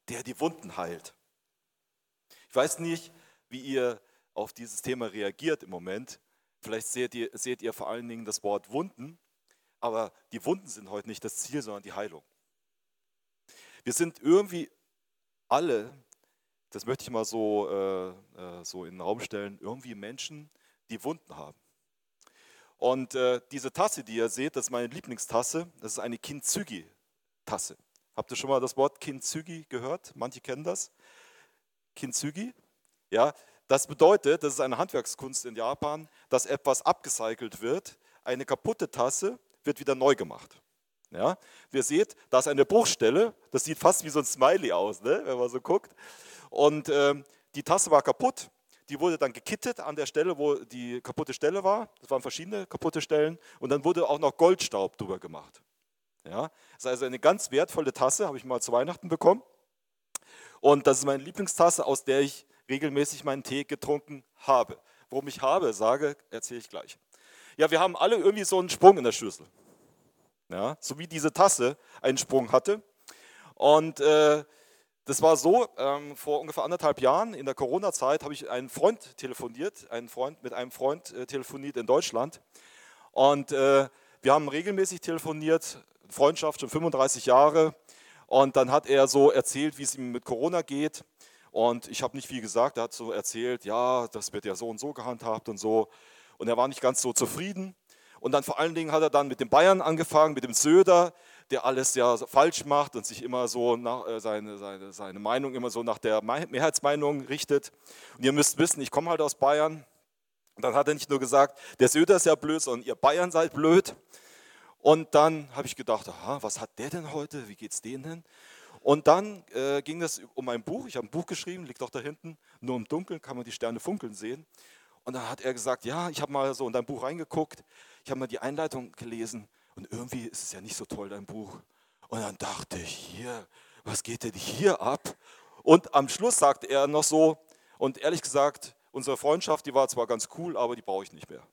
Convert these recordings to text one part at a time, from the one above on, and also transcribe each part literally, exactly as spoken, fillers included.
der die Wunden heilt. Ich weiß nicht, wie ihr auf dieses Thema reagiert im Moment. Vielleicht seht ihr, seht ihr vor allen Dingen das Wort Wunden, aber die Wunden sind heute nicht das Ziel, sondern die Heilung. Wir sind irgendwie alle, das möchte ich mal so, äh, äh, so in den Raum stellen, irgendwie Menschen, die Wunden haben. Und äh, diese Tasse, die ihr seht, das ist meine Lieblingstasse, das ist eine Kintsugi-Tasse. Habt ihr schon mal das Wort Kintsugi gehört? Manche kennen das. Kintsugi, ja, das bedeutet, das ist eine Handwerkskunst in Japan, dass etwas abgecycelt wird, eine kaputte Tasse wird wieder neu gemacht. Ja, ihr seht, da ist eine Bruchstelle, das sieht fast wie so ein Smiley aus, ne, wenn man so guckt. Und ähm, die Tasse war kaputt, die wurde dann gekittet an der Stelle, wo die kaputte Stelle war. Das waren verschiedene kaputte Stellen und dann wurde auch noch Goldstaub drüber gemacht. Ja, das ist also eine ganz wertvolle Tasse, habe ich mal zu Weihnachten bekommen. Und das ist meine Lieblingstasse, aus der ich regelmäßig meinen Tee getrunken habe. Warum ich habe, sage, erzähle ich gleich. Ja, wir haben alle irgendwie so einen Sprung in der Schüssel. Ja, so wie diese Tasse einen Sprung hatte. Und äh, das war so, ähm, vor ungefähr anderthalb Jahren in der Corona-Zeit habe ich einen Freund telefoniert, einen Freund mit einem Freund äh, telefoniert in Deutschland. Und äh, wir haben regelmäßig telefoniert, Freundschaft schon fünfunddreißig Jahre. Und dann hat er so erzählt, wie es ihm mit Corona geht. Und ich habe nicht viel gesagt, er hat so erzählt, ja, das wird ja so und so gehandhabt und so. Und er war nicht ganz so zufrieden. Und dann vor allen Dingen hat er dann mit den Bayern angefangen, mit dem Söder, der alles ja so falsch macht und sich immer so nach, äh, seine, seine, seine Meinung immer so nach der Mehrheitsmeinung richtet. Und ihr müsst wissen, ich komme halt aus Bayern. Und dann hat er nicht nur gesagt, der Söder ist ja blöd, sondern ihr Bayern seid blöd. Und dann habe ich gedacht, aha, was hat der denn heute, wie geht's denen denn? Und dann äh, ging es um ein Buch, ich habe ein Buch geschrieben, liegt auch da hinten, nur im Dunkeln kann man die Sterne funkeln sehen. Und dann hat er gesagt, ja, ich habe mal so in dein Buch reingeguckt, ich habe mal die Einleitung gelesen und irgendwie ist es ja nicht so toll, dein Buch. Und dann dachte ich, hier, was geht denn hier ab? Und am Schluss sagte er noch so, und ehrlich gesagt, unsere Freundschaft, die war zwar ganz cool, aber die brauche ich nicht mehr.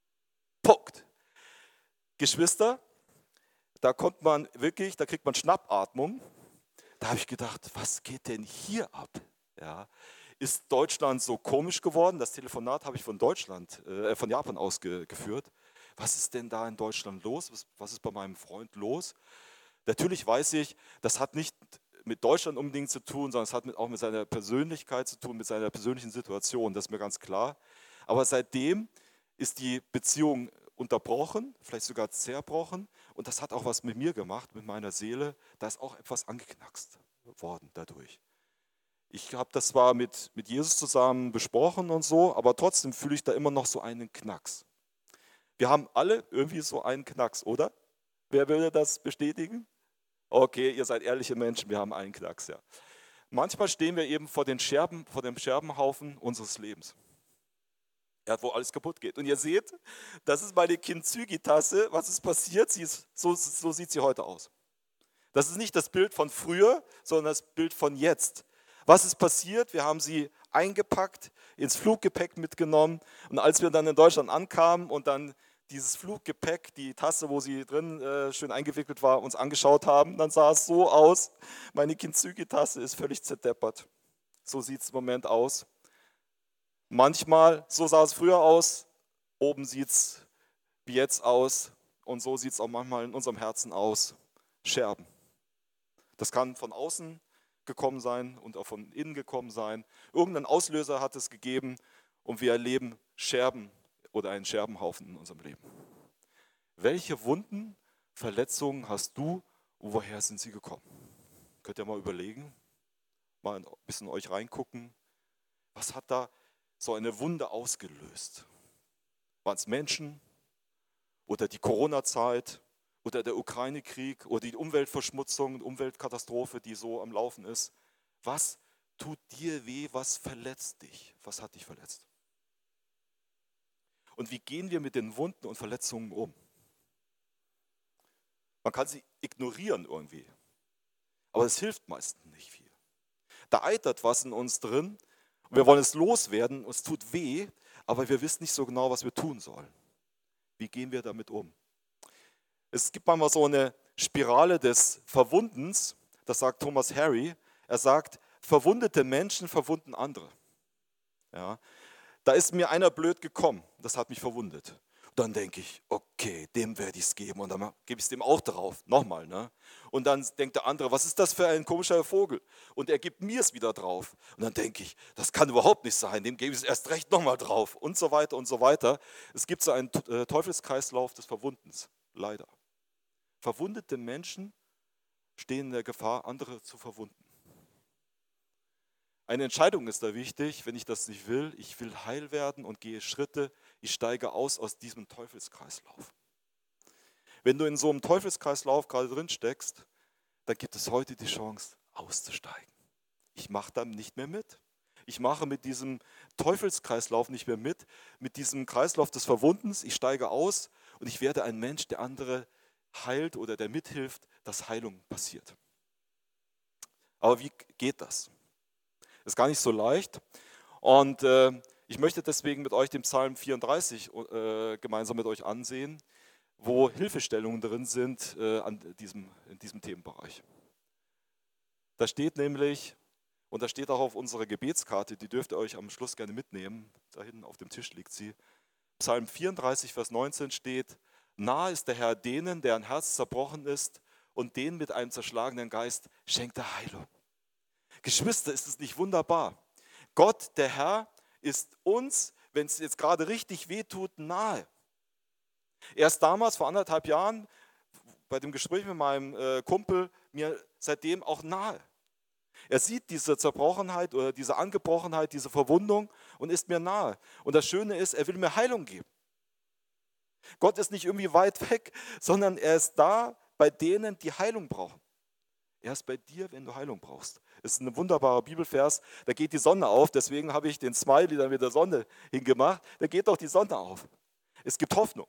Punkt. Geschwister, da kommt man wirklich, da kriegt man Schnappatmung. Da habe ich gedacht, was geht denn hier ab? Ja, ist Deutschland so komisch geworden? Das Telefonat habe ich von Deutschland, äh, von Japan aus ge- geführt. Was ist denn da in Deutschland los? Was, was ist bei meinem Freund los? Natürlich weiß ich, das hat nicht mit Deutschland unbedingt zu tun, sondern es hat mit, auch mit seiner Persönlichkeit zu tun, mit seiner persönlichen Situation, das ist mir ganz klar. Aber seitdem ist die Beziehung unterbrochen, vielleicht sogar zerbrochen und das hat auch was mit mir gemacht, mit meiner Seele. Da ist auch etwas angeknackst worden dadurch. Ich habe das zwar mit, mit Jesus zusammen besprochen und so, aber trotzdem fühle ich da immer noch so einen Knacks. Wir haben alle irgendwie so einen Knacks, oder? Wer würde das bestätigen? Okay, ihr seid ehrliche Menschen, wir haben einen Knacks, ja. Manchmal stehen wir eben vor den Scherben, vor dem Scherbenhaufen unseres Lebens. Ja, wo alles kaputt geht. Und ihr seht, das ist meine Kintsugi-Tasse. Was ist passiert? Sie ist, so, so sieht sie heute aus. Das ist nicht das Bild von früher, sondern das Bild von jetzt. Was ist passiert? Wir haben sie eingepackt, ins Fluggepäck mitgenommen. Und als wir dann in Deutschland ankamen und dann dieses Fluggepäck, die Tasse, wo sie drin äh, schön eingewickelt war, uns angeschaut haben, dann sah es so aus. Meine Kintsugi-Tasse ist völlig zerdeppert. So sieht es im Moment aus. Manchmal, so sah es früher aus, oben sieht es wie jetzt aus und so sieht es auch manchmal in unserem Herzen aus. Scherben. Das kann von außen gekommen sein und auch von innen gekommen sein. Irgendein Auslöser hat es gegeben und wir erleben Scherben oder einen Scherbenhaufen in unserem Leben. Welche Wunden, Verletzungen hast du und woher sind sie gekommen? Könnt ihr mal überlegen, mal ein bisschen in euch reingucken. Was hat da so eine Wunde ausgelöst? Waren es Menschen oder die Corona-Zeit oder der Ukraine-Krieg oder die Umweltverschmutzung, Umweltkatastrophe, die so am Laufen ist? Was tut dir weh? Was verletzt dich? Was hat dich verletzt? Und wie gehen wir mit den Wunden und Verletzungen um? Man kann sie ignorieren irgendwie, aber es hilft meistens nicht viel. Da eitert was in uns drin und wir wollen es loswerden, uns tut weh, aber wir wissen nicht so genau, was wir tun sollen. Wie gehen wir damit um? Es gibt manchmal so eine Spirale des Verwundens, das sagt Thomas Harry. Er sagt, verwundete Menschen verwunden andere. Ja, da ist mir einer blöd gekommen, das hat mich verwundet. Dann denke ich, okay, dem werde ich es geben und dann gebe ich es dem auch drauf, nochmal. Ne? Und dann denkt der andere, was ist das für ein komischer Vogel? Und er gibt mir es wieder drauf. Und dann denke ich, das kann überhaupt nicht sein, dem gebe ich es erst recht nochmal drauf und so weiter und so weiter. Es gibt so einen Teufelskreislauf des Verwundens, leider. Verwundete Menschen stehen in der Gefahr, andere zu verwunden. Eine Entscheidung ist da wichtig, wenn ich das nicht will. Ich will heil werden und gehe Schritte. Ich steige aus aus diesem Teufelskreislauf. Wenn du in so einem Teufelskreislauf gerade drin steckst, dann gibt es heute die Chance, auszusteigen. Ich mache dann nicht mehr mit. Ich mache mit diesem Teufelskreislauf nicht mehr mit, mit diesem Kreislauf des Verwundens. Ich steige aus und ich werde ein Mensch, der andere heilt oder der mithilft, dass Heilung passiert. Aber wie geht das? Ist gar nicht so leicht. Und äh, ich möchte deswegen mit euch den Psalm vierunddreißig äh, gemeinsam mit euch ansehen, wo Hilfestellungen drin sind äh, an diesem, in diesem Themenbereich. Da steht nämlich, und da steht auch auf unserer Gebetskarte, die dürft ihr euch am Schluss gerne mitnehmen, da hinten auf dem Tisch liegt sie. Psalm vierunddreißig, Vers neunzehn steht, nahe ist der Herr denen, deren Herz zerbrochen ist, und denen mit einem zerschlagenen Geist schenkt er Heilung. Geschwister, ist es nicht wunderbar? Gott, der Herr, ist uns, wenn es jetzt gerade richtig wehtut, nahe. Er ist damals, vor anderthalb Jahren, bei dem Gespräch mit meinem äh, Kumpel, mir seitdem auch nahe. Er sieht diese Zerbrochenheit oder diese Angebrochenheit, diese Verwundung und ist mir nahe. Und das Schöne ist, er will mir Heilung geben. Gott ist nicht irgendwie weit weg, sondern er ist da bei denen, die Heilung brauchen. Er ist bei dir, wenn du Heilung brauchst. Das ist ein wunderbarer Bibelvers, da geht die Sonne auf, deswegen habe ich den Smiley dann mit der Sonne hingemacht, da geht doch die Sonne auf. Es gibt Hoffnung.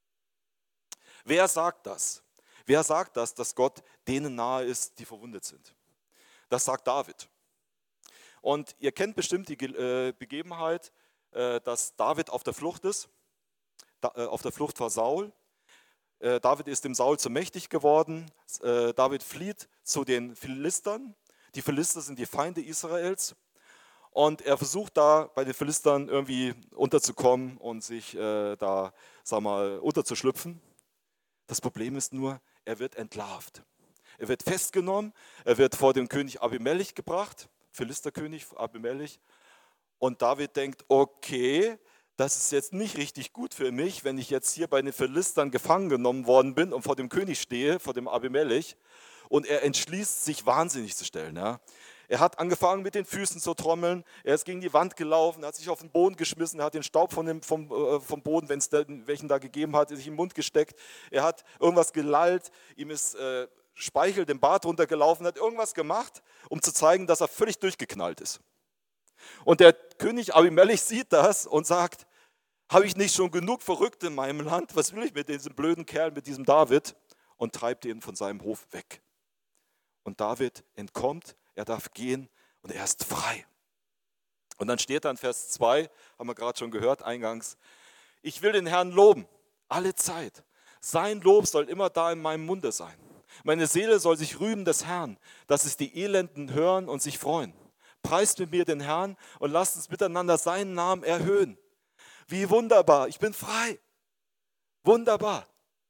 Wer sagt das? Wer sagt das, dass Gott denen nahe ist, die verwundet sind? Das sagt David. Und ihr kennt bestimmt die Begebenheit, dass David auf der Flucht ist, auf der Flucht vor Saul. David ist dem Saul zu mächtig geworden. David flieht zu den Philistern. Die Philister sind die Feinde Israels. Und er versucht da bei den Philistern irgendwie unterzukommen und sich äh, da, sag mal, unterzuschlüpfen. Das Problem ist nur, er wird entlarvt. Er wird festgenommen, er wird vor dem König Abimelech gebracht, Philisterkönig Abimelech. Und David denkt, okay, das ist jetzt nicht richtig gut für mich, wenn ich jetzt hier bei den Philistern gefangen genommen worden bin und vor dem König stehe, vor dem Abimelech. Und er entschließt sich, wahnsinnig zu stellen. Ja. Er hat angefangen mit den Füßen zu trommeln, er ist gegen die Wand gelaufen, er hat sich auf den Boden geschmissen, er hat den Staub von dem, vom, äh, vom Boden, wenn es da, welchen da gegeben hat, sich im Mund gesteckt. Er hat irgendwas gelallt, ihm ist äh, Speichel den Bart runtergelaufen, hat irgendwas gemacht, um zu zeigen, dass er völlig durchgeknallt ist. Und der König Abimelech sieht das und sagt, habe ich nicht schon genug Verrückte in meinem Land? Was will ich mit diesem blöden Kerl, mit diesem David? Und treibt ihn von seinem Hof weg. Und David entkommt, er darf gehen und er ist frei. Und dann steht da in Vers zwei, haben wir gerade schon gehört eingangs, ich will den Herrn loben, alle Zeit. Sein Lob soll immer da in meinem Munde sein. Meine Seele soll sich rühmen des Herrn, dass es die Elenden hören und sich freuen. Preist mit mir den Herrn und lasst uns miteinander seinen Namen erhöhen. Wie wunderbar, ich bin frei. Wunderbar.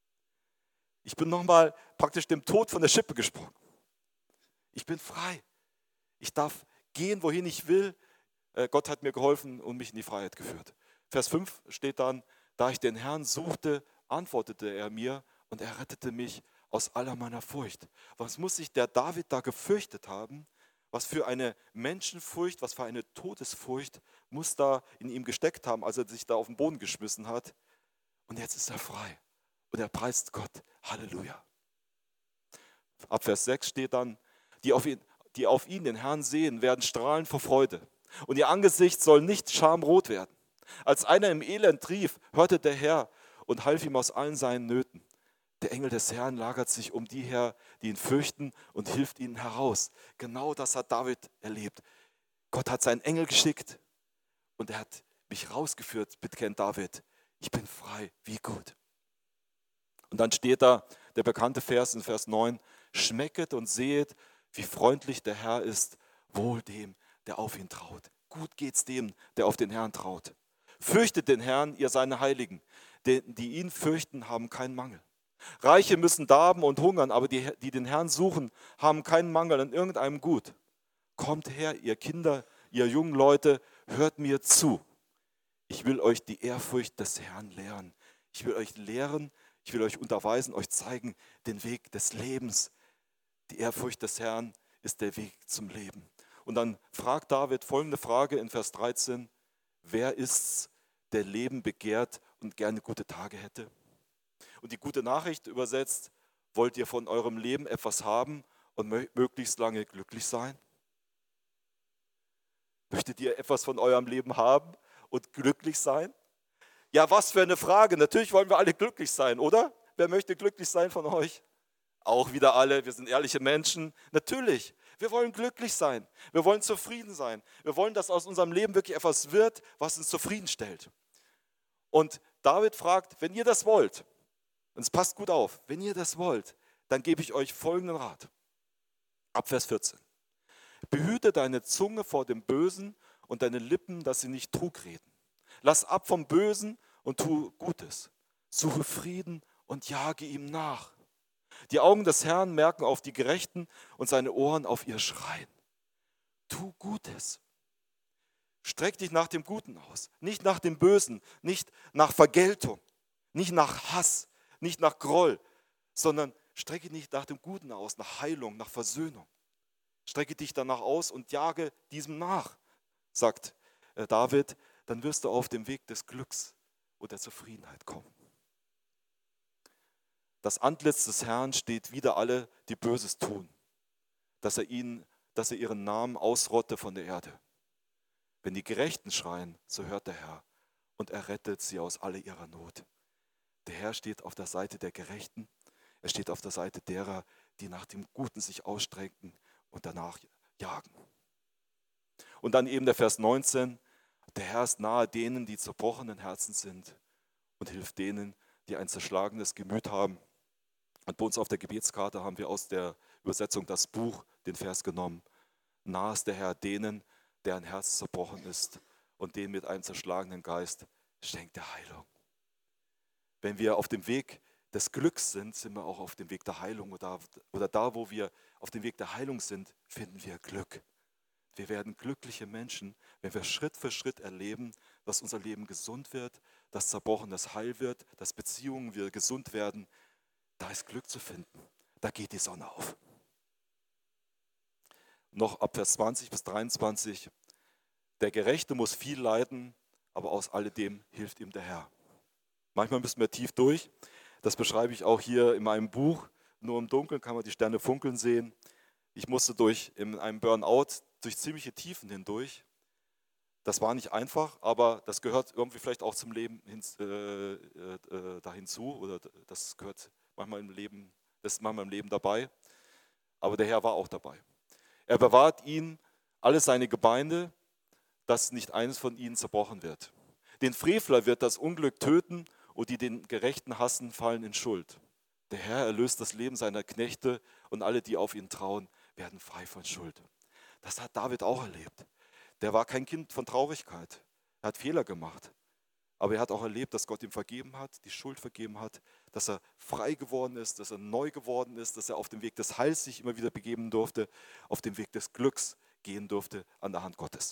Ich bin nochmal praktisch dem Tod von der Schippe gesprungen. Ich bin frei. Ich darf gehen, wohin ich will. Gott hat mir geholfen und mich in die Freiheit geführt. Vers fünf steht dann, da ich den Herrn suchte, antwortete er mir und er rettete mich aus aller meiner Furcht. Was muss sich der David da gefürchtet haben? Was für eine Menschenfurcht, was für eine Todesfurcht muss da in ihm gesteckt haben, als er sich da auf den Boden geschmissen hat. Und jetzt ist er frei und er preist Gott. Halleluja. Ab Vers sechs steht dann, die auf ihn, die auf ihn, den Herrn, sehen, werden strahlen vor Freude. Und ihr Angesicht soll nicht schamrot werden. Als einer im Elend rief, hörte der Herr und half ihm aus allen seinen Nöten. Der Engel des Herrn lagert sich um die her, die ihn fürchten, und hilft ihnen heraus. Genau das hat David erlebt. Gott hat seinen Engel geschickt und er hat mich rausgeführt, bekennt David. Ich bin frei, wie gut. Und dann steht da der bekannte Vers in Vers neun, schmecket und sehet, Wie freundlich der Herr ist, wohl dem, der auf ihn traut. Gut geht's dem, der auf den Herrn traut. Fürchtet den Herrn, ihr seine Heiligen, denn die ihn fürchten, haben keinen Mangel. Reiche müssen darben und hungern, aber die, die den Herrn suchen, haben keinen Mangel an irgendeinem Gut. Kommt her, ihr Kinder, ihr jungen Leute, hört mir zu. Ich will euch die Ehrfurcht des Herrn lehren. Ich will euch lehren, ich will euch unterweisen, euch zeigen den Weg des Lebens. Die Ehrfurcht des Herrn ist der Weg zum Leben. Und dann fragt David folgende Frage in Vers dreizehn. Wer ist's, der Leben begehrt und gerne gute Tage hätte? Und die gute Nachricht übersetzt, wollt ihr von eurem Leben etwas haben und möglichst lange glücklich sein? Möchtet ihr etwas von eurem Leben haben und glücklich sein? Ja, was für eine Frage. Natürlich wollen wir alle glücklich sein, oder? Wer möchte glücklich sein von euch? Auch wieder alle, wir sind ehrliche Menschen. Natürlich, wir wollen glücklich sein. Wir wollen zufrieden sein. Wir wollen, dass aus unserem Leben wirklich etwas wird, was uns zufriedenstellt. Und David fragt, wenn ihr das wollt, und es passt gut auf, wenn ihr das wollt, dann gebe ich euch folgenden Rat. Ab Vers vierzehn. Behüte deine Zunge vor dem Bösen und deine Lippen, dass sie nicht Trug reden. Lass ab vom Bösen und tu Gutes. Suche Frieden und jage ihm nach. Die Augen des Herrn merken auf die Gerechten und seine Ohren auf ihr Schreien. Tu Gutes. Streck dich nach dem Guten aus, nicht nach dem Bösen, nicht nach Vergeltung, nicht nach Hass, nicht nach Groll, sondern strecke dich nach dem Guten aus, nach Heilung, nach Versöhnung. Strecke dich danach aus und jage diesem nach, sagt David, dann wirst du auf dem Weg des Glücks und der Zufriedenheit kommen. Das Antlitz des Herrn steht wider alle, die Böses tun, dass er ihnen, dass er ihren Namen ausrotte von der Erde. Wenn die Gerechten schreien, so hört der Herr und er rettet sie aus aller ihrer Not. Der Herr steht auf der Seite der Gerechten, er steht auf der Seite derer, die nach dem Guten sich ausstrecken und danach jagen. Und dann eben der Vers neunzehn, der Herr ist nahe denen, die zerbrochenen Herzen sind und hilft denen, die ein zerschlagenes Gemüt haben. Und bei uns auf der Gebetskarte haben wir aus der Übersetzung das Buch, den Vers genommen. Nahe ist der Herr denen, deren Herz zerbrochen ist und denen mit einem zerschlagenen Geist schenkt er Heilung. Wenn wir auf dem Weg des Glücks sind, sind wir auch auf dem Weg der Heilung. Oder, oder da, wo wir auf dem Weg der Heilung sind, finden wir Glück. Wir werden glückliche Menschen, wenn wir Schritt für Schritt erleben, dass unser Leben gesund wird, dass Zerbrochenes heil wird, dass Beziehungen wieder gesund werden. Da ist Glück zu finden. Da geht die Sonne auf. Noch ab Vers zwanzig bis dreiundzwanzig. Der Gerechte muss viel leiden, aber aus alledem hilft ihm der Herr. Manchmal müssen wir tief durch. Das beschreibe ich auch hier in meinem Buch. Nur im Dunkeln kann man die Sterne funkeln sehen. Ich musste durch in einem Burnout durch ziemliche Tiefen hindurch. Das war nicht einfach, aber das gehört irgendwie vielleicht auch zum Leben hin, äh, äh, da hinzu. Oder das gehört manchmal im Leben, das ist manchmal im Leben dabei. Aber der Herr war auch dabei. Er bewahrt ihn, alle seine Gebeine, dass nicht eines von ihnen zerbrochen wird. Den Frevler wird das Unglück töten und die den Gerechten hassen, fallen in Schuld. Der Herr erlöst das Leben seiner Knechte und alle, die auf ihn trauen, werden frei von Schuld. Das hat David auch erlebt. Der war kein Kind von Traurigkeit. Er hat Fehler gemacht. Aber er hat auch erlebt, dass Gott ihm vergeben hat, die Schuld vergeben hat, dass er frei geworden ist, dass er neu geworden ist, dass er auf dem Weg des Heils sich immer wieder begeben durfte, auf dem Weg des Glücks gehen durfte an der Hand Gottes.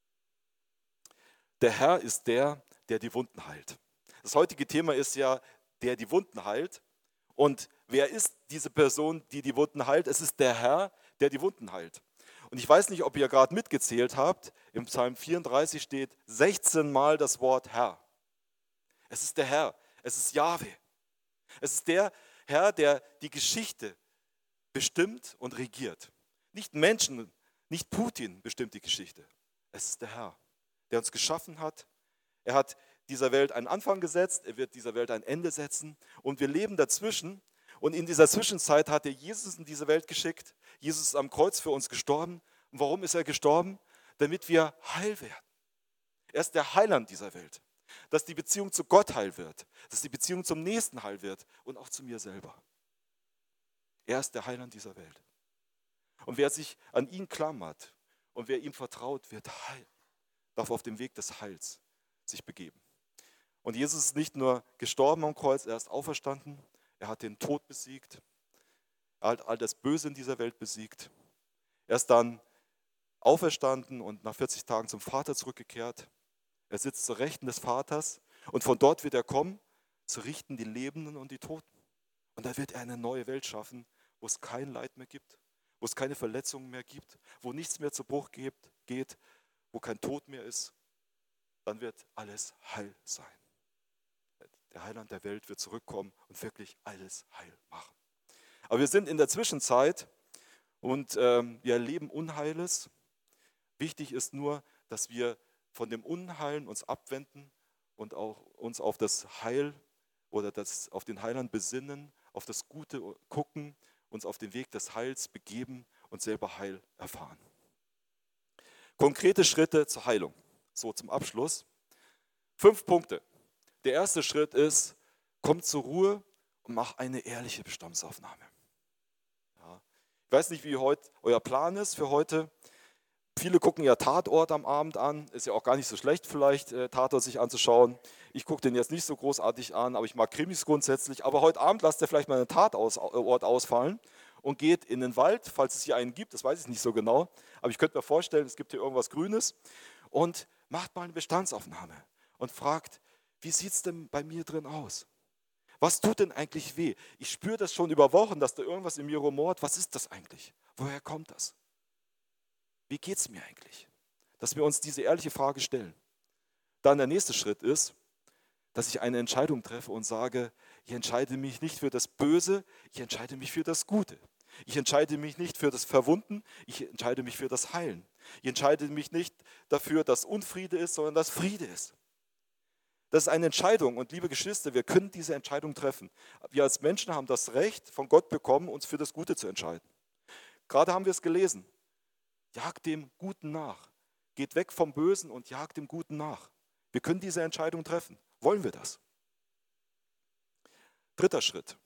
Der Herr ist der, der die Wunden heilt. Das heutige Thema ist ja, der die Wunden heilt. Und wer ist diese Person, die die Wunden heilt? Es ist der Herr, der die Wunden heilt. Und ich weiß nicht, ob ihr gerade mitgezählt habt, im Psalm vierunddreißig steht sechzehn Mal das Wort Herr. Es ist der Herr, es ist Jahwe. Es ist der Herr, der die Geschichte bestimmt und regiert. Nicht Menschen, nicht Putin bestimmt die Geschichte. Es ist der Herr, der uns geschaffen hat. Er hat dieser Welt einen Anfang gesetzt, er wird dieser Welt ein Ende setzen und wir leben dazwischen. Und in dieser Zwischenzeit hat er Jesus in diese Welt geschickt. Jesus ist am Kreuz für uns gestorben. Und warum ist er gestorben? Damit wir heil werden. Er ist der Heiland dieser Welt. Dass die Beziehung zu Gott heil wird. Dass die Beziehung zum Nächsten heil wird. Und auch zu mir selber. Er ist der Heiland dieser Welt. Und wer sich an ihn klammert und wer ihm vertraut, wird heil, darf auf dem Weg des Heils sich begeben. Und Jesus ist nicht nur gestorben am Kreuz, er ist auferstanden, er hat den Tod besiegt, er hat all das Böse in dieser Welt besiegt. Er ist dann auferstanden und nach vierzig Tagen zum Vater zurückgekehrt. Er sitzt zur Rechten des Vaters und von dort wird er kommen, zu richten die Lebenden und die Toten. Und da wird er eine neue Welt schaffen, wo es kein Leid mehr gibt, wo es keine Verletzungen mehr gibt, wo nichts mehr zu Bruch geht, geht, wo kein Tod mehr ist. Dann wird alles heil sein. Der Heiland der Welt wird zurückkommen und wirklich alles heil machen. Aber wir sind in der Zwischenzeit und ähm, wir erleben Unheiles. Wichtig ist nur, dass wir von dem Unheilen uns abwenden und auch uns auf das Heil oder das, auf den Heiland besinnen, auf das Gute gucken, uns auf den Weg des Heils begeben und selber Heil erfahren. Konkrete Schritte zur Heilung. So zum Abschluss. Fünf Punkte. Der erste Schritt ist, komm zur Ruhe und mach eine ehrliche Bestandsaufnahme. Ja. Ich weiß nicht, wie heute euer Plan ist für heute. Viele gucken ja Tatort am Abend an. Ist ja auch gar nicht so schlecht vielleicht, Tatort sich anzuschauen. Ich gucke den jetzt nicht so großartig an, aber ich mag Krimis grundsätzlich. Aber heute Abend lasst ihr vielleicht mal einen Tatort ausfallen und geht in den Wald, falls es hier einen gibt, das weiß ich nicht so genau. Aber ich könnte mir vorstellen, es gibt hier irgendwas Grünes. Und macht mal eine Bestandsaufnahme und fragt, wie sieht es denn bei mir drin aus? Was tut denn eigentlich weh? Ich spüre das schon über Wochen, dass da irgendwas in mir rumort. Was ist das eigentlich? Woher kommt das? Wie geht es mir eigentlich? Dass wir uns diese ehrliche Frage stellen. Dann der nächste Schritt ist, dass ich eine Entscheidung treffe und sage, ich entscheide mich nicht für das Böse, ich entscheide mich für das Gute. Ich entscheide mich nicht für das Verwunden, ich entscheide mich für das Heilen. Ich entscheide mich nicht dafür, dass Unfriede ist, sondern dass Friede ist. Das ist eine Entscheidung und liebe Geschwister, wir können diese Entscheidung treffen. Wir als Menschen haben das Recht von Gott bekommen, uns für das Gute zu entscheiden. Gerade haben wir es gelesen. Jagt dem Guten nach. Geht weg vom Bösen und jagt dem Guten nach. Wir können diese Entscheidung treffen. Wollen wir das? Dritter Schritt.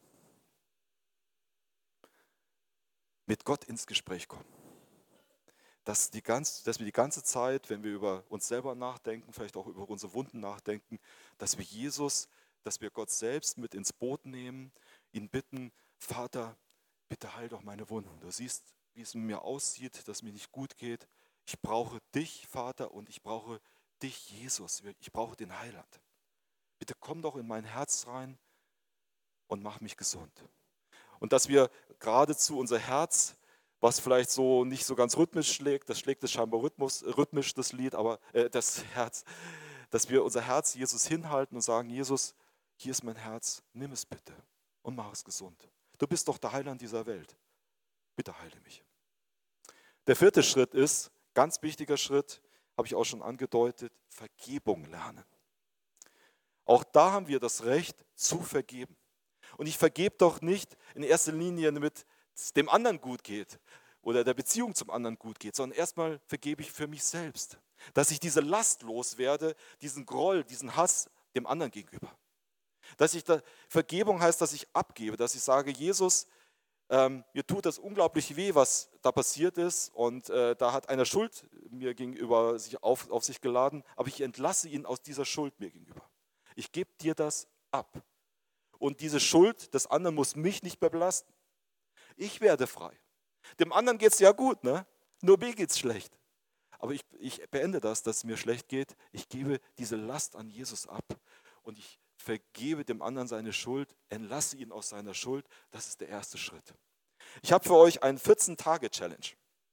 Mit Gott ins Gespräch kommen. Dass, die ganz, dass wir die ganze Zeit, wenn wir über uns selber nachdenken, vielleicht auch über unsere Wunden nachdenken, dass wir Jesus, dass wir Gott selbst mit ins Boot nehmen, ihn bitten, Vater, bitte heil doch meine Wunden. Du siehst, wie es mit mir aussieht, dass es mir nicht gut geht. Ich brauche dich, Vater, und ich brauche dich, Jesus. Ich brauche den Heiland. Bitte komm doch in mein Herz rein und mach mich gesund. Und dass wir geradezu unser Herz, was vielleicht so nicht so ganz rhythmisch schlägt, das schlägt es scheinbar rhythmus, rhythmisch, das Lied, aber äh, das Herz, dass wir unser Herz Jesus hinhalten und sagen, Jesus, hier ist mein Herz, nimm es bitte und mach es gesund. Du bist doch der Heiland dieser Welt. Bitte heile mich. Der vierte Schritt ist, ganz wichtiger Schritt, habe ich auch schon angedeutet, Vergebung lernen. Auch da haben wir das Recht zu vergeben. Und ich vergebe doch nicht in erster Linie, damit es dem anderen gut geht oder der Beziehung zum anderen gut geht, sondern erstmal vergebe ich für mich selbst, dass ich diese Last loswerde, diesen Groll, diesen Hass dem anderen gegenüber. Dass ich da, Vergebung heißt, dass ich abgebe, dass ich sage, Jesus, ähm, mir tut das unglaublich weh, was da passiert ist und äh, da hat einer Schuld mir gegenüber sich auf, auf sich geladen, aber ich entlasse ihn aus dieser Schuld mir gegenüber. Ich gebe dir das ab. Und diese Schuld des anderen muss mich nicht mehr belasten. Ich werde frei. Dem anderen geht es ja gut, ne? Nur mir geht es schlecht. Aber ich, ich beende das, dass es mir schlecht geht. Ich gebe diese Last an Jesus ab und ich vergebe dem anderen seine Schuld, entlasse ihn aus seiner Schuld. Das ist der erste Schritt. Ich habe für euch eine vierzehn-Tage-Challenge.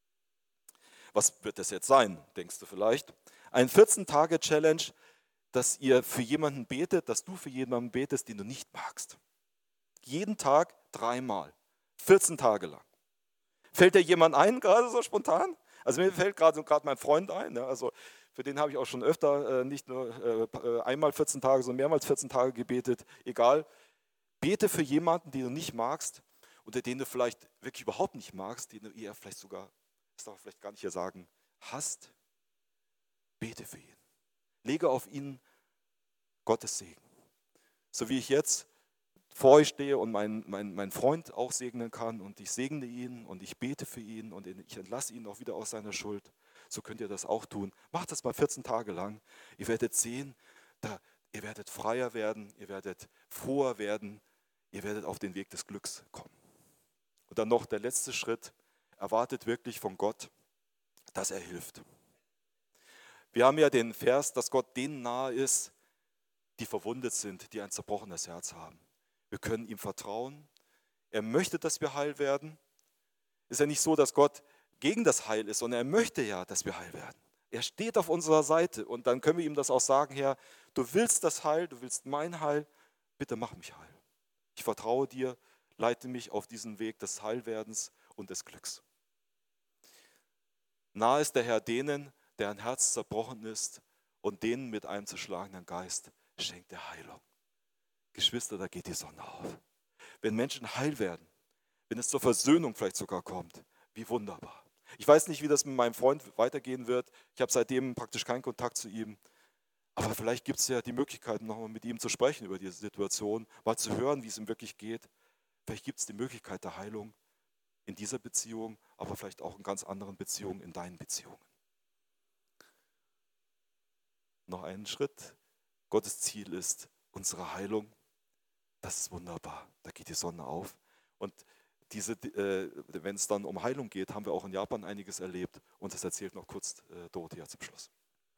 Was wird das jetzt sein, denkst du vielleicht? Eine vierzehn-Tage-Challenge, dass ihr für jemanden betet, dass du für jemanden betest, den du nicht magst. Jeden Tag dreimal, vierzehn Tage lang. Fällt dir jemand ein, gerade so spontan? Also mir fällt gerade gerade mein Freund ein, ne? Also für den habe ich auch schon öfter äh, nicht nur äh, einmal vierzehn Tage, sondern mehrmals vierzehn Tage gebetet. Egal, bete für jemanden, den du nicht magst oder den du vielleicht wirklich überhaupt nicht magst, den du eher vielleicht sogar, das darf ich vielleicht gar nicht hier sagen, hasst. Bete für ihn. Lege auf ihn Gottes Segen. So wie ich jetzt vor euch stehe und meinen mein, mein Freund auch segnen kann und ich segne ihn und ich bete für ihn und ich entlasse ihn auch wieder aus seiner Schuld, so könnt ihr das auch tun. Macht das mal vierzehn Tage lang. Ihr werdet sehen, da, ihr werdet freier werden, ihr werdet froher werden, ihr werdet auf den Weg des Glücks kommen. Und dann noch der letzte Schritt, erwartet wirklich von Gott, dass er hilft. Wir haben ja den Vers, dass Gott denen nahe ist, die verwundet sind, die ein zerbrochenes Herz haben. Wir können ihm vertrauen. Er möchte, dass wir heil werden. Ist ja nicht so, dass Gott gegen das Heil ist, sondern er möchte ja, dass wir heil werden. Er steht auf unserer Seite und dann können wir ihm das auch sagen, Herr, du willst das Heil, du willst mein Heil, bitte mach mich heil. Ich vertraue dir, leite mich auf diesen Weg des Heilwerdens und des Glücks. Nahe ist der Herr denen, deren Herz zerbrochen ist und denen mit einem zerschlagenen Geist schenkt er Heilung. Geschwister, da geht die Sonne auf. Wenn Menschen heil werden, wenn es zur Versöhnung vielleicht sogar kommt, wie wunderbar. Ich weiß nicht, wie das mit meinem Freund weitergehen wird. Ich habe seitdem praktisch keinen Kontakt zu ihm. Aber vielleicht gibt es ja die Möglichkeit, nochmal mit ihm zu sprechen über diese Situation, mal zu hören, wie es ihm wirklich geht. Vielleicht gibt es die Möglichkeit der Heilung in dieser Beziehung, aber vielleicht auch in ganz anderen Beziehungen, in deinen Beziehungen. Noch einen Schritt. Gottes Ziel ist unsere Heilung. Das ist wunderbar. Da geht die Sonne auf. Und diese, äh, wenn es dann um Heilung geht, haben wir auch in Japan einiges erlebt. Und das erzählt noch kurz äh, Dorothea zum Schluss.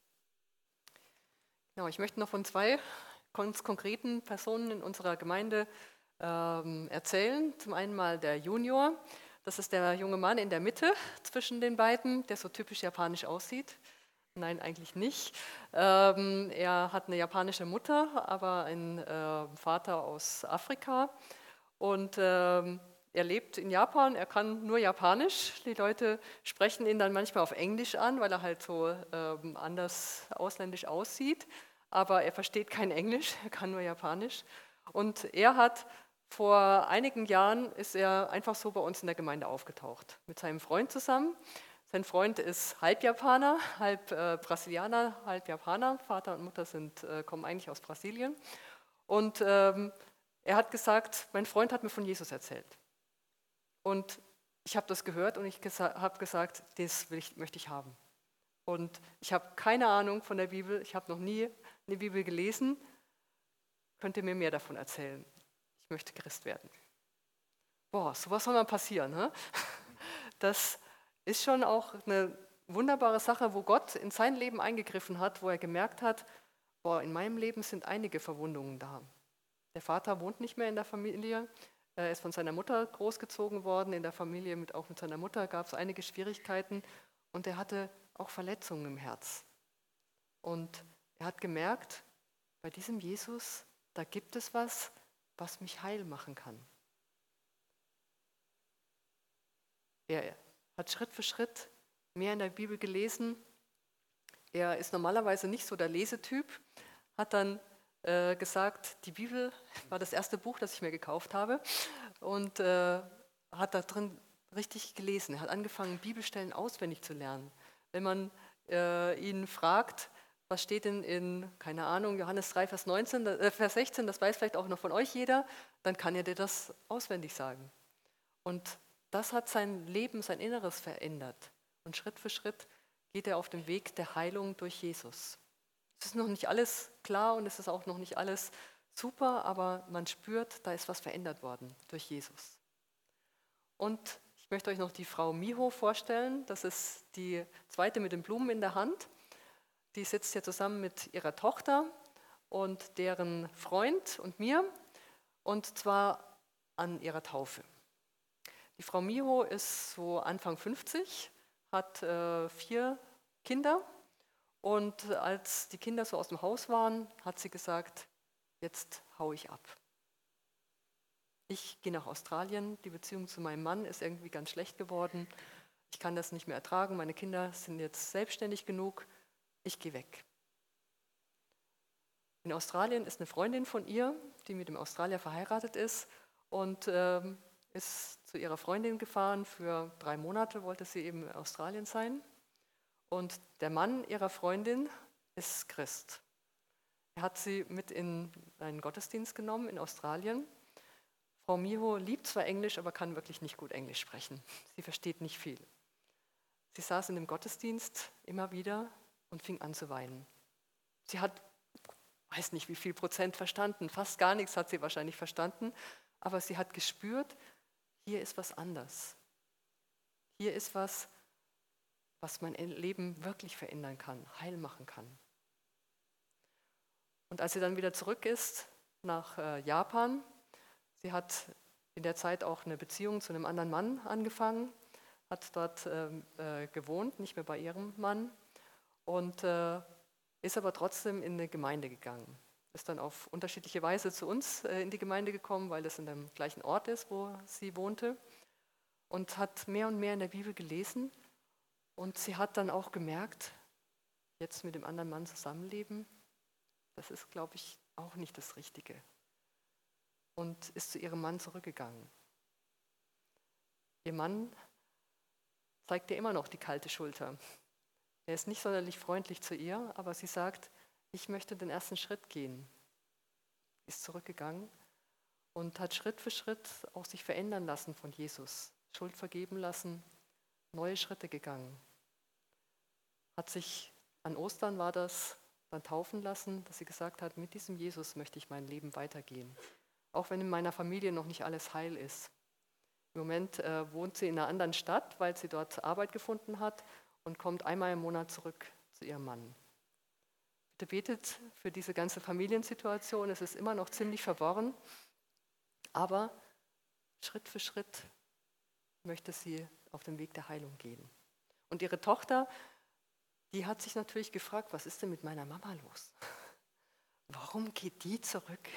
Genau, ich möchte noch von zwei ganz konkreten Personen in unserer Gemeinde ähm, erzählen. Zum einen mal der Junior. Das ist der junge Mann in der Mitte zwischen den beiden, der so typisch japanisch aussieht. Nein, eigentlich nicht. Ähm, er hat eine japanische Mutter, aber einen äh, Vater aus Afrika. Und ähm, er lebt in Japan, er kann nur Japanisch. Die Leute sprechen ihn dann manchmal auf Englisch an, weil er halt so ähm, anders ausländisch aussieht. Aber er versteht kein Englisch, er kann nur Japanisch. Und er hat vor einigen Jahren, ist er einfach so bei uns in der Gemeinde aufgetaucht, mit seinem Freund zusammen. Sein Freund ist halb Japaner, halb äh, Brasilianer, halb Japaner. Vater und Mutter sind, äh, kommen eigentlich aus Brasilien. Und ähm, er hat gesagt, mein Freund hat mir von Jesus erzählt. Und ich habe das gehört und ich gesa- habe gesagt, das will ich, möchte ich haben. Und ich habe keine Ahnung von der Bibel, ich habe noch nie eine Bibel gelesen. Könnt ihr mir mehr davon erzählen? Ich möchte Christ werden. Boah, sowas soll mal passieren. Ne? Das ist schon auch eine wunderbare Sache, wo Gott in sein Leben eingegriffen hat, wo er gemerkt hat, boah, in meinem Leben sind einige Verwundungen da. Der Vater wohnt nicht mehr in der Familie, er ist von seiner Mutter großgezogen worden, in der Familie, mit, auch mit seiner Mutter gab es einige Schwierigkeiten und er hatte auch Verletzungen im Herz. Und er hat gemerkt, bei diesem Jesus, da gibt es was, was mich heil machen kann. Er hat Schritt für Schritt mehr in der Bibel gelesen. Er ist normalerweise nicht so der Lesetyp, hat dann äh, gesagt, die Bibel war das erste Buch, das ich mir gekauft habe und äh, hat da drin richtig gelesen. Er hat angefangen, Bibelstellen auswendig zu lernen. Wenn man äh, ihn fragt, was steht denn in, keine Ahnung, Johannes drei, Vers, neunzehn, äh, Vers sechzehn, das weiß vielleicht auch noch von euch jeder, dann kann er dir das auswendig sagen. Und das hat sein Leben, sein Inneres verändert. Und Schritt für Schritt geht er auf den Weg der Heilung durch Jesus. Es ist noch nicht alles klar und es ist auch noch nicht alles super, aber man spürt, da ist was verändert worden durch Jesus. Und ich möchte euch noch die Frau Miho vorstellen. Das ist die zweite mit den Blumen in der Hand. Die sitzt hier zusammen mit ihrer Tochter und deren Freund und mir, und zwar an ihrer Taufe. Die Frau Miho ist so Anfang fünfzig, hat äh, vier Kinder und als die Kinder so aus dem Haus waren, hat sie gesagt, jetzt hau ich ab. Ich gehe nach Australien, die Beziehung zu meinem Mann ist irgendwie ganz schlecht geworden, ich kann das nicht mehr ertragen, meine Kinder sind jetzt selbstständig genug, ich gehe weg. In Australien ist eine Freundin von ihr, die mit dem Australier verheiratet ist und ähm, ist zu ihrer Freundin gefahren, für drei Monate wollte sie eben in Australien sein. Und der Mann ihrer Freundin ist Christ. Er hat sie mit in einen Gottesdienst genommen in Australien Frau Miho liebt zwar Englisch, aber kann wirklich nicht gut Englisch sprechen. Sie versteht nicht viel. Sie saß in dem Gottesdienst immer wieder und fing an zu weinen. Sie hat, weiß nicht wie viel Prozent verstanden, fast gar nichts hat sie wahrscheinlich verstanden, aber sie hat gespürt, hier ist was anders. Hier ist was, was mein Leben wirklich verändern kann, heil machen kann. Und als sie dann wieder zurück ist nach äh, Japan, sie hat in der Zeit auch eine Beziehung zu einem anderen Mann angefangen, hat dort ähm, äh, gewohnt, nicht mehr bei ihrem Mann und äh, ist aber trotzdem in eine Gemeinde gegangen. Ist dann auf unterschiedliche Weise zu uns äh, in die Gemeinde gekommen, weil das in dem gleichen Ort ist, wo sie wohnte und hat mehr und mehr in der Bibel gelesen und sie hat dann auch gemerkt, jetzt mit dem anderen Mann zusammenleben, das ist, glaube ich, auch nicht das Richtige. Und ist zu ihrem Mann zurückgegangen. Ihr Mann zeigt ihr immer noch die kalte Schulter. Er ist nicht sonderlich freundlich zu ihr, aber sie sagt, ich möchte den ersten Schritt gehen. Ist zurückgegangen und hat Schritt für Schritt auch sich verändern lassen von Jesus. Schuld vergeben lassen, neue Schritte gegangen. Hat sich, an Ostern war das, dann taufen lassen, dass sie gesagt hat, mit diesem Jesus möchte ich mein Leben weitergehen. Auch wenn in meiner Familie noch nicht alles heil ist. Im Moment äh, wohnt sie in einer anderen Stadt, weil sie dort Arbeit gefunden hat und kommt einmal im Monat zurück zu ihrem Mann. Bitte betet für diese ganze Familiensituation. Es ist immer noch ziemlich verworren, aber Schritt für Schritt möchte sie auf dem Weg der Heilung gehen. Und ihre Tochter, die hat sich natürlich gefragt, was ist denn mit meiner Mama los? Warum geht die zurück?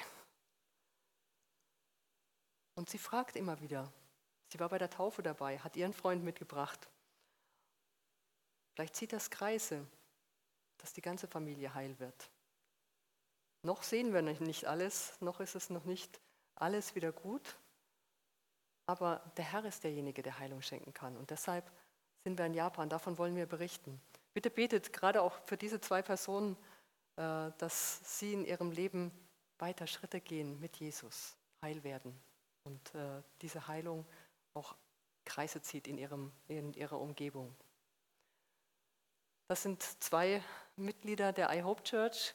Und sie fragt immer wieder. Sie war bei der Taufe dabei, hat ihren Freund mitgebracht. Vielleicht zieht das Kreise, dass die ganze Familie heil wird. Noch sehen wir nicht alles, noch ist es noch nicht alles wieder gut, aber der Herr ist derjenige, der Heilung schenken kann. Und deshalb sind wir in Japan, davon wollen wir berichten. Bitte betet gerade auch für diese zwei Personen, äh, dass sie in ihrem Leben weiter Schritte gehen mit Jesus, heil werden und äh, diese Heilung auch Kreise zieht in, ihrem, in ihrer Umgebung. Das sind zwei Mitglieder der I Hope Church,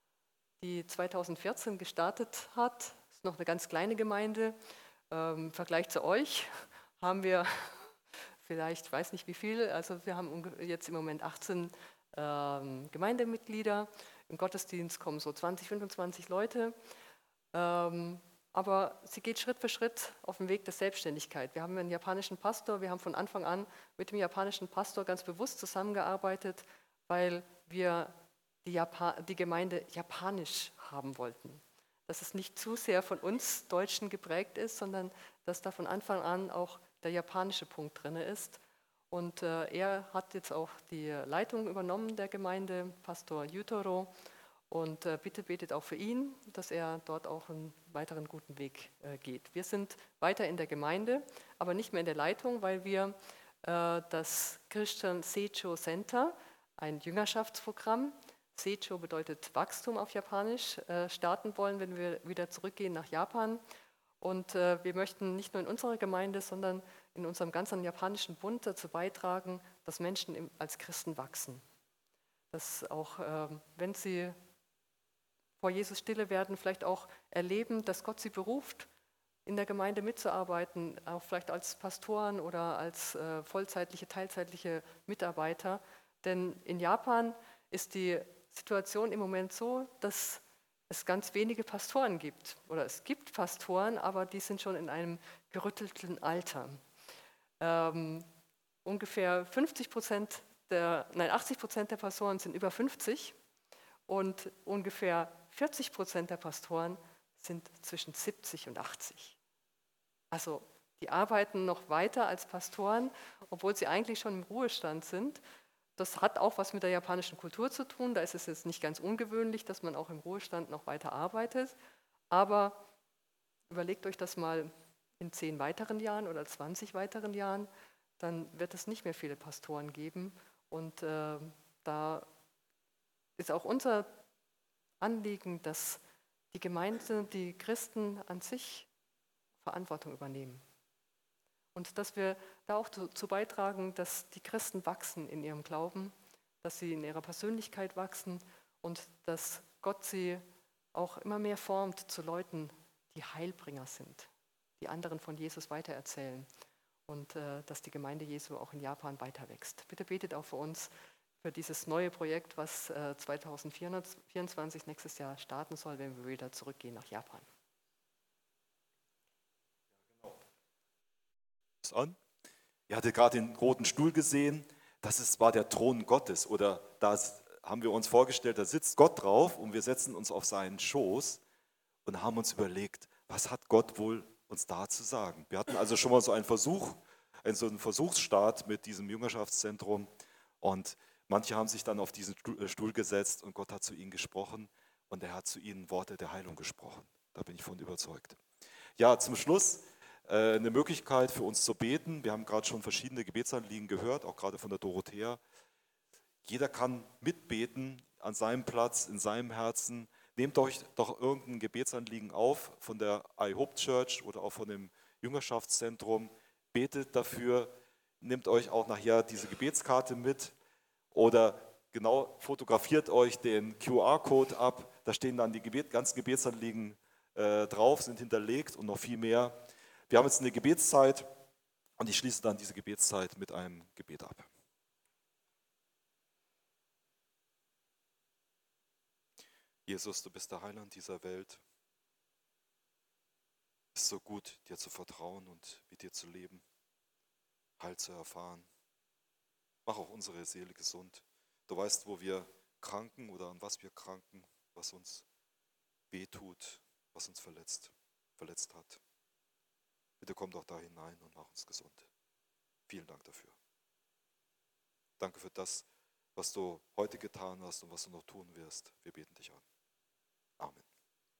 die zweitausendvierzehn gestartet hat. Das ist noch eine ganz kleine Gemeinde. Ähm, Im Vergleich zu euch haben wir vielleicht, ich weiß nicht wie viel, also wir haben jetzt im Moment achtzehn ähm, Gemeindemitglieder. Im Gottesdienst kommen so zwanzig, fünfundzwanzig Leute. Ähm, aber sie geht Schritt für Schritt auf den Weg der Selbstständigkeit. Wir haben einen japanischen Pastor, wir haben von Anfang an mit dem japanischen Pastor ganz bewusst zusammengearbeitet, weil wir die, Japan die Gemeinde japanisch haben wollten. Dass es nicht zu sehr von uns Deutschen geprägt ist, sondern dass da von Anfang an auch der japanische Punkt drin ist. Und äh, er hat jetzt auch die Leitung übernommen der Gemeinde, Pastor Yutaro. Und äh, bitte betet auch für ihn, dass er dort auch einen weiteren guten Weg äh, geht. Wir sind weiter in der Gemeinde, aber nicht mehr in der Leitung, weil wir äh, das Christian Seicho Center, ein Jüngerschaftsprogramm, Seicho bedeutet Wachstum auf Japanisch, äh, starten wollen, wenn wir wieder zurückgehen nach Japan. Und äh, wir möchten nicht nur in unserer Gemeinde, sondern in unserem ganzen japanischen Bund dazu beitragen, dass Menschen im, als Christen wachsen. Dass auch, äh, wenn sie vor Jesus stille werden, vielleicht auch erleben, dass Gott sie beruft, in der Gemeinde mitzuarbeiten, auch vielleicht als Pastoren oder als äh, vollzeitliche, teilzeitliche Mitarbeiter. Denn in Japan ist die Situation im Moment so, dass es ganz wenige Pastoren gibt. Oder es gibt Pastoren, aber die sind schon in einem gerüttelten Alter. Ähm, ungefähr fünfzig Prozent der, nein, achtzig Prozent der Pastoren sind über fünfzig und ungefähr vierzig Prozent der Pastoren sind zwischen siebzig und achtzig. Also die arbeiten noch weiter als Pastoren, obwohl sie eigentlich schon im Ruhestand sind. Das hat auch was mit der japanischen Kultur zu tun. Da ist es jetzt nicht ganz ungewöhnlich, dass man auch im Ruhestand noch weiter arbeitet. Aber überlegt euch das mal in zehn weiteren Jahren oder zwanzig weiteren Jahren, dann wird es nicht mehr viele Pastoren geben. Und äh, da ist auch unser Anliegen, dass die Gemeinde, die Christen an sich Verantwortung übernehmen. Und dass wir da auch dazu beitragen, dass die Christen wachsen in ihrem Glauben, dass sie in ihrer Persönlichkeit wachsen und dass Gott sie auch immer mehr formt zu Leuten, die Heilbringer sind, die anderen von Jesus weitererzählen und äh, dass die Gemeinde Jesu auch in Japan weiter wächst. Bitte betet auch für uns, für dieses neue Projekt, was äh, zweitausendvierundzwanzig nächstes Jahr starten soll, wenn wir wieder zurückgehen nach Japan. An. Ihr hattet gerade den roten Stuhl gesehen, das ist, war der Thron Gottes oder da haben wir uns vorgestellt, da sitzt Gott drauf und wir setzen uns auf seinen Schoß und haben uns überlegt, was hat Gott wohl uns da zu sagen. Wir hatten also schon mal so einen Versuch, so einen Versuchsstart mit diesem Jüngerschaftszentrum und manche haben sich dann auf diesen Stuhl gesetzt und Gott hat zu ihnen gesprochen und er hat zu ihnen Worte der Heilung gesprochen. Da bin ich von überzeugt. Ja, zum Schluss eine Möglichkeit für uns zu beten. Wir haben gerade schon verschiedene Gebetsanliegen gehört, auch gerade von der Dorothea. Jeder kann mitbeten an seinem Platz, in seinem Herzen. Nehmt euch doch irgendein Gebetsanliegen auf von der I Hope Church oder auch von dem Jüngerschaftszentrum. Betet dafür, nehmt euch auch nachher diese Gebetskarte mit oder genau fotografiert euch den Q R-Code ab. Da stehen dann die Gebet, ganzen Gebetsanliegen äh, drauf, sind hinterlegt und noch viel mehr. Wir haben jetzt eine Gebetszeit und ich schließe dann diese Gebetszeit mit einem Gebet ab. Jesus, du bist der Heiland dieser Welt. Es ist so gut, dir zu vertrauen und mit dir zu leben, Heil zu erfahren. Mach auch unsere Seele gesund. Du weißt, wo wir kranken oder an was wir kranken, was uns wehtut, was uns verletzt, verletzt hat. Bitte komm doch da hinein und mach uns gesund. Vielen Dank dafür. Danke für das, was du heute getan hast und was du noch tun wirst. Wir beten dich an.